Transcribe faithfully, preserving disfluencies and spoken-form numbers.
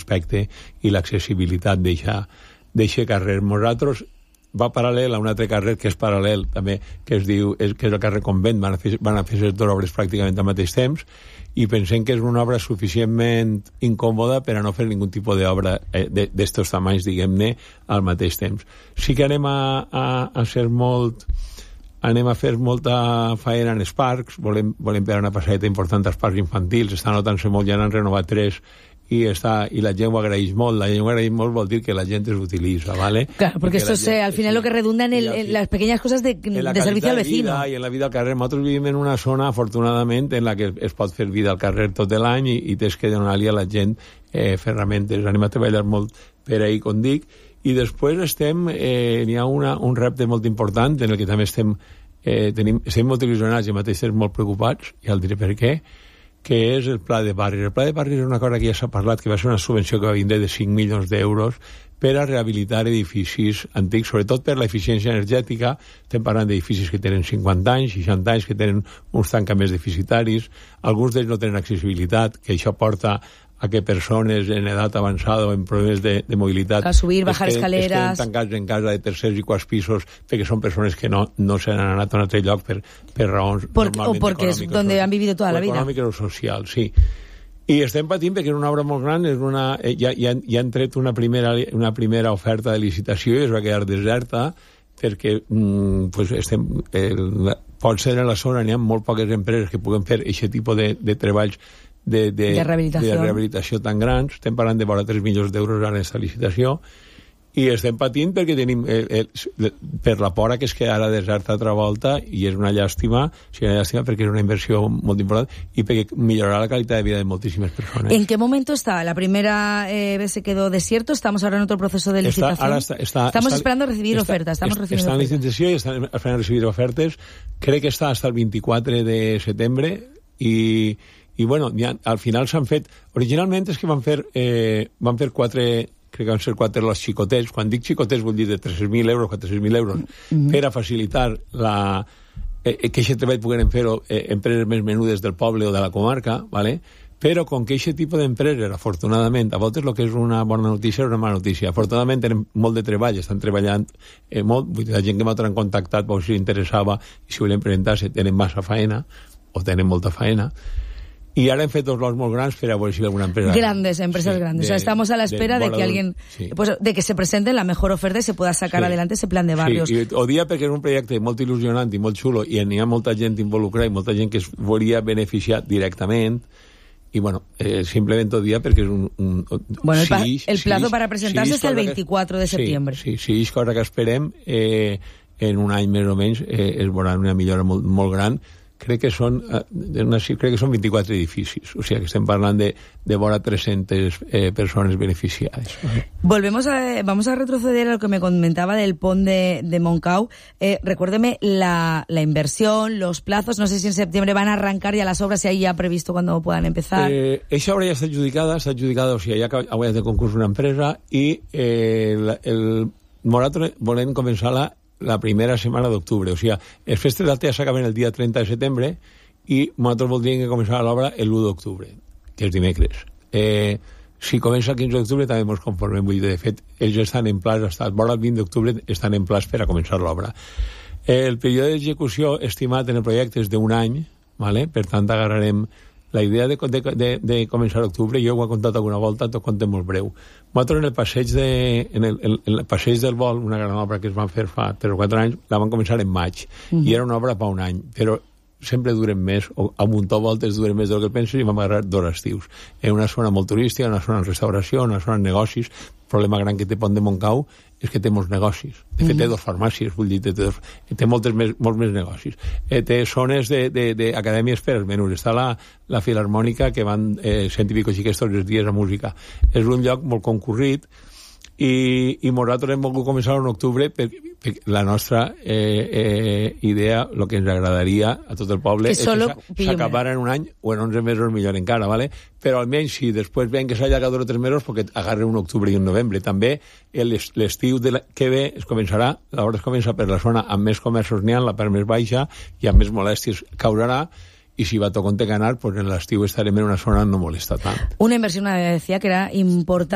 aspecte i l'accessibilitat d'aquest carrer. Nosaltres va paral·lel a un altre carrer que és paral·lel també, que es diu, és, que és el carrer Convent, van a fer, van a fer les dues obres pràcticament al mateix temps, i pensem que és una obra suficientment incòmoda per a no fer ningun tipus d'obra eh, d'estos tamanys, diguem-ne, al mateix temps. Sí que anem a, a, a ser molt... anem a fer molta faena en els parcs, volem, volem fer una passadeta important als parcs infantils, està notant-se molt, ja n'han renovat tres, i, està, i la gent ho agraeix molt. La gent ho agraeix molt vol dir que la gent es utilitza, ¿vale? Claro, porque, porque esto se, al final sí, lo que redunda en, el, en las pequeñas cosas de, de servicio al vecino. I en la vida al carrer. Nosaltres vivim en una zona, afortunadament, en la que es pot fer vida al carrer tot l'any i, i tens que donar-li a la gent eh, ferramentes. Anem a treballar molt per ahir, com dic, i després estem, eh, n'hi ha una, un repte molt important en el que també estem, eh, tenim, estem molt il·lusionats i mateix estem molt preocupats, ja el diré per què, que és el pla de barris. El pla de barris és una cosa que ja s'ha parlat, que va ser una subvenció que va vindre de cinc milions d'euros per a rehabilitar edificis antics, sobretot per l'eficiència energètica. Estem parlant d'edificis que tenen cinquanta anys, seixanta anys, que tenen uns tancaments deficitaris, alguns d'ells no tenen accessibilitat, que això porta a que persones en edat avançada o en problemes de, de mobilitat a subir, bajar estén, escaleres, estén tancats en casa de tercers i quarts pisos perquè són persones que no, no se n'han anat a un altre lloc per, per raons Por, normalment o porque es donde han vivido toda la vida, econòmiques o social, sí. I estem patint perquè és una obra molt gran, és una, ja, ja, ja han tret una primera, una primera oferta de licitació i es va quedar deserta perquè mm, pues estem, eh, pot ser en la zona n'hi ha molt poques empreses que puguen fer aquest tipus de, de treballs De, de, de, rehabilitació. de rehabilitació tan grans. Estem parlant de vora tres milions d'euros en aquesta licitació i estem patint perquè tenim eh, eh, per la pora que es quedarà deserta altra volta i és una llàstima, sí, una llàstima perquè és una inversió molt important i perquè millorarà la calidad de vida de moltíssimes persones. ¿En qué momento está? La primera eh, vez se quedó desierto, estamos ahora en otro proceso de licitación. Está, ahora está, está, estamos está, esperando recibir está, ofertas, estamos está, recibiendo está en ofertas. licitació i estan esperant recibir ofertes. Crec que està hasta el vint-i-quatre de setembre i i bueno, ha, al final s'han fet originalment és que van fer eh, van fer quatre, crec que van ser quatre los xicotets. Quan dic xicotets vull dir de tres-cents mil euros, quatre-cents mil euros mm-hmm. per a facilitar la, eh, que aquest treball pogueren fer-ho eh, empreses més menudes del poble o de la comarca, ¿vale? Però com que aquest tipus d'empreses, afortunadament, a voltes el que és una bona notícia és una mala notícia. Afortunadament tenen molt de treball, estan treballant eh, molt, vull dir, la gent que m'ha contactat per si li interessava i si volien presentar-se tenen massa faena o tenen molta faena. Y ahora han fet dos lots molt grans per a veure si alguna empresa... Grandes, empresas sí, grandes. De, o sea, estamos a la espera de, de que alguien... Sí. Pues, de que se presente la mejor oferta y se pueda sacar sí. adelante ese plan de barrios. Sí, i odia perquè és un projecte molt il·lusionant i molt xulo i n'hi ha molta gent involucrada i molta gent que es volia beneficiar directament i, bueno, eh, simplement odia perquè és un... un bueno, el, pa, sí, el plazo sí, para presentarse sí, es el veinticuatro de septiembre. Sí, sí, sí, és cosa que esperem. Eh, en un any més o menys eh, es veurà una millora molt, molt gran. Crec que són una, crec que són vint-i-quatre edificis, o sigui que estem parlant de, de vora tres-centes eh, persones beneficiades. Volvemos a, vamos a retroceder a lo que me comentaba del pont de, de Montcau. Eh, recuérdeme la, la inversión, los plazos, no sé si en septiembre van a arrancar ya las obras, si hay ya previsto cuando puedan empezar. Eh, esa obra ja està adjudicada, està adjudicada, o sigui, ja ha guanyat de concurs una empresa i eh, el, el Morato volem començar-la la primera setmana d'octubre, o sigui, els festes d'Altea s'acaben el dia trenta de setembre i nosaltres voldríem que començara l'obra l'u d'octubre, que és dimecres. Eh, si comença el quinze d'octubre també ens conformem, vull dir, de fet, ells estan en plaç, hasta el vora el vint d'octubre estan en plaç per a començar l'obra. Eh, el període d'execució estimat en el projecte és d'un any, ¿vale? Per tant agarrarem la idea de, de, de, de començar a octubre, jo ho he contat alguna volta, t'ho conté molt breu. Nosaltres en el passeig, de, en el, en el passeig del Vol, una gran obra que es van fer fa tres o quatre anys, la van començar en maig, mm-hmm. i era una obra per un any, però sempre duren més, o a muntó voltes duren més del que penses, i vam agarrar dos estius. En una zona molt turística, una zona de restauració, una zona de negocis. El problema gran que té Pont de Montcau és que té molts negocis. De fet, mm-hmm. té dos farmàcies, vull dir, té, dos, té moltes més, molts més negocis. Eh, té zones d'acadèmies per als menús. Està la, la Filarmònica, que van eh, cent i pico xiquets tots els dies a música. És un lloc molt concurrit, i, i nosaltres hem volgut començar en octubre perquè, perquè la nostra eh, eh, idea, el que ens agradaria a tot el poble que és que s'acabara en un any o en onze mesos millor encara, ¿vale? Però almenys si després ven que s'ha allargat dos o tres mesos perquè agarre un octubre i un novembre. També l'estiu de la, que ve es començarà, l'obra es comença per la zona amb més comerços n'hi ha, la part més baixa i amb més molèsties caurarà. Y si va a tocar ganar, pues en l'estiu estarem en una zona no molesta tant. Una inversión, una decía que era importante.